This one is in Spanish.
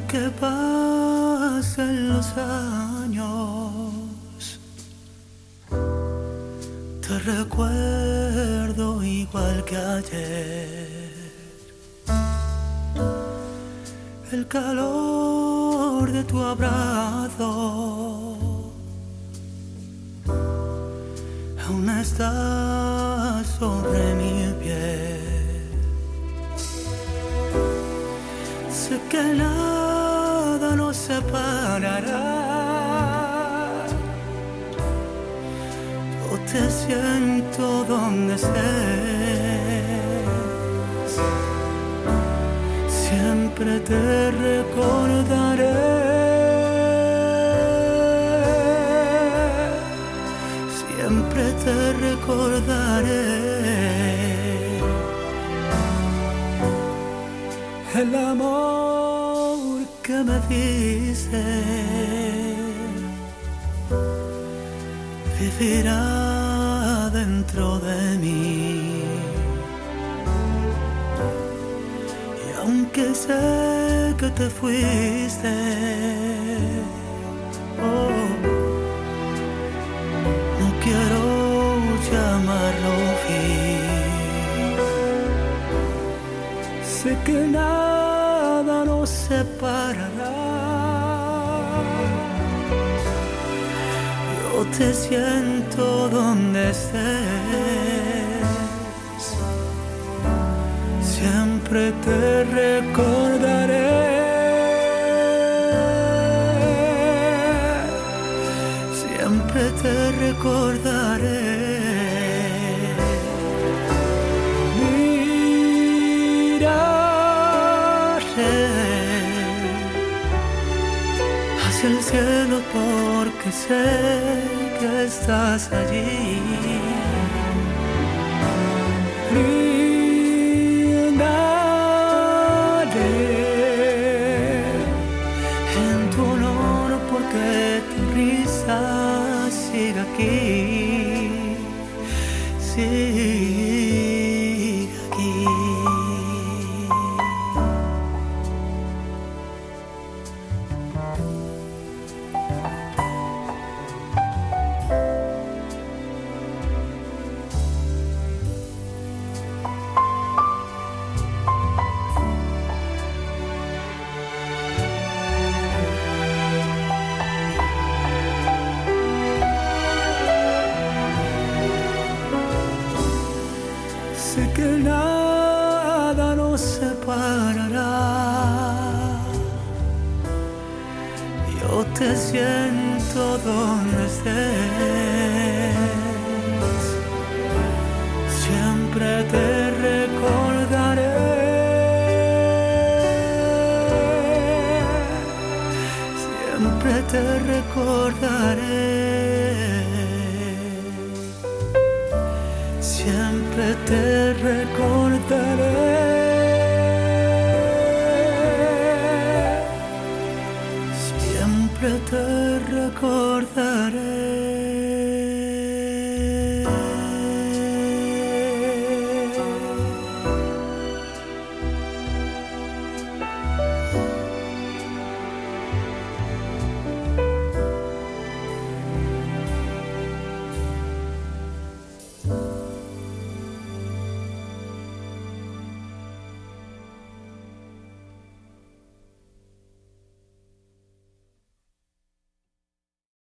Aunque pasen los años, te recuerdo igual que ayer. El calor de tu abrazo aún está sobre mi piel. Sé que nada nos separará. Yo te siento donde estés. Siempre te recordaré. Siempre te recordaré. El amor que me diste vivirá dentro de mí. Y aunque sé que te fuiste, oh, no quiero llamarlo fin. Sé que nada nos separará. Yo te siento donde estés. Siempre te recordaré. Siempre te recordaré. Hacia el cielo porque sé que estás allí. Brindaré en tu honor porque tu risa sigue aquí. Sigue aquí. Sé que nada nos separará. Yo te siento donde estés. Siempre te recordaré. Siempre te recordaré. Siempre te recordaré. Siempre te recordaré.